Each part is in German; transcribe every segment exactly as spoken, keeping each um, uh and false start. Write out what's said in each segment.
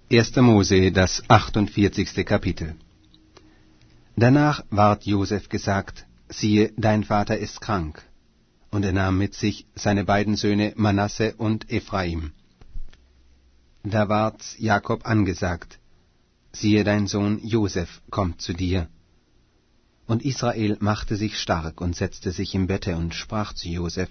erster Mose, das achtundvierzigste Kapitel. Danach ward Joseph gesagt, siehe, dein Vater ist krank. Und er nahm mit sich seine beiden Söhne Manasse und Ephraim. Da ward Jakob angesagt, siehe, dein Sohn Joseph kommt zu dir. Und Israel machte sich stark und setzte sich im Bette und sprach zu Joseph,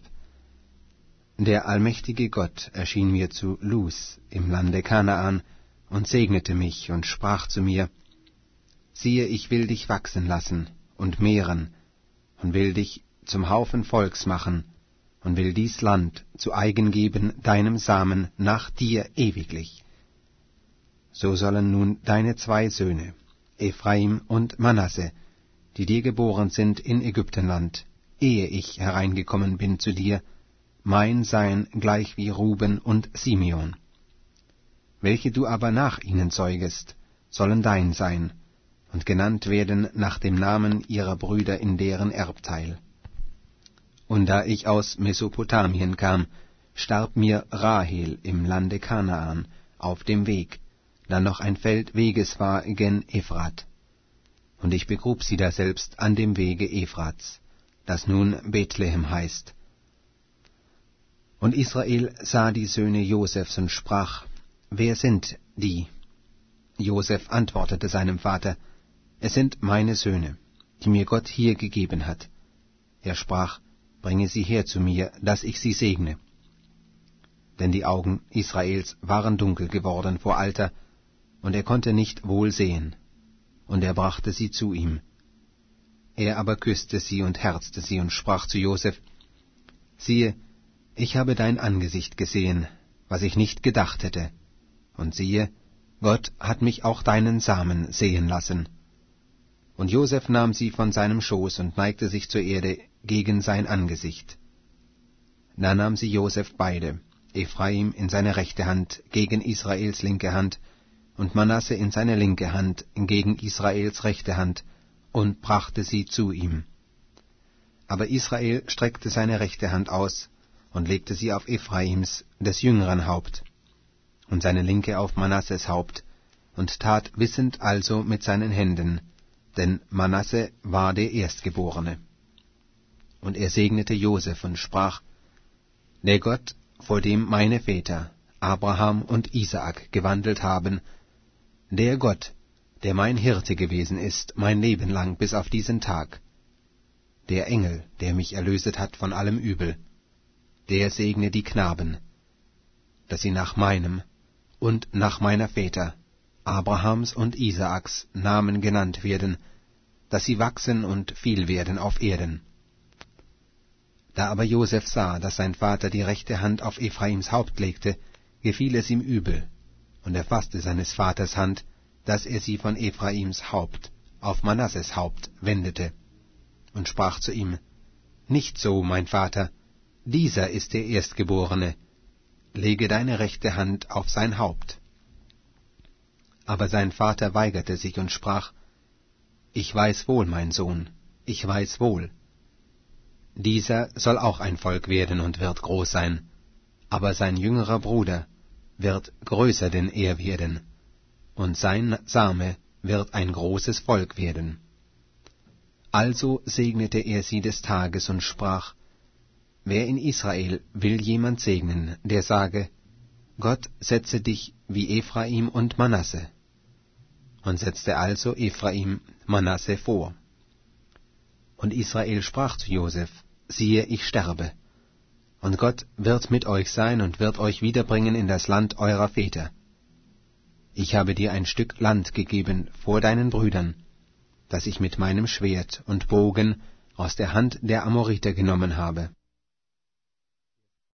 der allmächtige Gott erschien mir zu Luz im Lande Kanaan und segnete mich und sprach zu mir, siehe, ich will dich wachsen lassen und mehren und will dich zum Haufen Volks machen und will dies Land zu eigen geben deinem Samen nach dir ewiglich. So sollen nun deine zwei Söhne, Ephraim und Manasse, die dir geboren sind in Ägyptenland, ehe ich hereingekommen bin zu dir, mein sein gleich wie Ruben und Simeon. Welche du aber nach ihnen zeugest, sollen dein sein, und genannt werden nach dem Namen ihrer Brüder in deren Erbteil. Und da ich aus Mesopotamien kam, starb mir Rahel im Lande Kanaan auf dem Weg, da noch ein Feld Weges war gen Ephrat. Und ich begrub sie daselbst an dem Wege Ephrats, das nun Bethlehem heißt. Und Israel sah die Söhne Josefs und sprach, wer sind die? Joseph antwortete seinem Vater, es sind meine Söhne, die mir Gott hier gegeben hat. Er sprach, bringe sie her zu mir, dass ich sie segne. Denn die Augen Israels waren dunkel geworden vor Alter, und er konnte nicht wohl sehen, und er brachte sie zu ihm. Er aber küßte sie und herzte sie und sprach zu Joseph, siehe, ich habe dein Angesicht gesehen, was ich nicht gedacht hätte, und siehe, Gott hat mich auch deinen Samen sehen lassen. Und Joseph nahm sie von seinem Schoß und neigte sich zur Erde gegen sein Angesicht. Da nahm sie Joseph beide, Ephraim in seine rechte Hand gegen Israels linke Hand, und Manasse in seine linke Hand gegen Israels rechte Hand, und brachte sie zu ihm. Aber Israel streckte seine rechte Hand aus, und legte sie auf Ephraims, des jüngeren Haupt, und seine linke auf Manasses Haupt, und tat wissend also mit seinen Händen, denn Manasse war der Erstgeborene. Und er segnete Joseph und sprach, der Gott, vor dem meine Väter, Abraham und Isaak, gewandelt haben, der Gott, der mein Hirte gewesen ist, mein Leben lang bis auf diesen Tag, der Engel, der mich erlöset hat von allem Übel, der segne die Knaben, dass sie nach meinem und nach meiner Väter, Abrahams und Isaaks, Namen genannt werden, dass sie wachsen und viel werden auf Erden. Da aber Joseph sah, dass sein Vater die rechte Hand auf Ephraims Haupt legte, gefiel es ihm übel, und er fasste seines Vaters Hand, dass er sie von Ephraims Haupt auf Manasses Haupt wendete, und sprach zu ihm, nicht so, mein Vater, dieser ist der Erstgeborene, lege deine rechte Hand auf sein Haupt. Aber sein Vater weigerte sich und sprach, ich weiß wohl, mein Sohn, ich weiß wohl. Dieser soll auch ein Volk werden und wird groß sein, aber sein jüngerer Bruder wird größer denn er werden, und sein Same wird ein großes Volk werden. Also segnete er sie des Tages und sprach, wer in Israel will jemand segnen, der sage, Gott setze dich wie Ephraim und Manasse, und setzte also Ephraim Manasse vor. Und Israel sprach zu Joseph, siehe, ich sterbe, und Gott wird mit euch sein und wird euch wiederbringen in das Land eurer Väter. Ich habe dir ein Stück Land gegeben vor deinen Brüdern, das ich mit meinem Schwert und Bogen aus der Hand der Amoriter genommen habe.